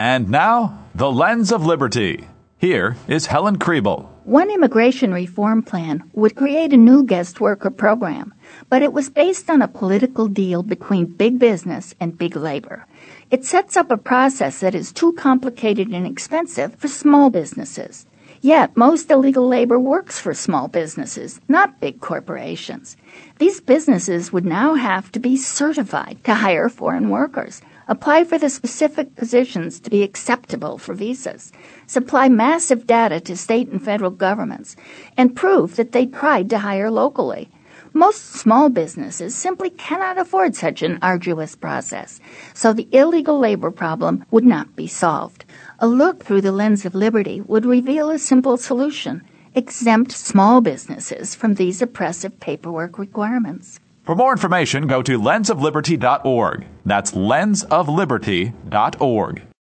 And now, The Lens of Liberty. Here is Helen Kriebel. One immigration reform plan would create a new guest worker program, but it was based on a political deal between big business and big labor. It sets up a process that is too complicated and expensive for small businesses. Yet, most illegal labor works for small businesses, not big corporations. These businesses would now have to be certified to hire foreign workers, apply for the specific positions to be acceptable for visas, supply massive data to state and federal governments, and prove that they tried to hire locally. Most small businesses simply cannot afford such an arduous process, so the illegal labor problem would not be solved. A look through the lens of liberty would reveal a simple solution: exempt small businesses from these oppressive paperwork requirements. For more information, go to lensofliberty.org. That's lensofliberty.org.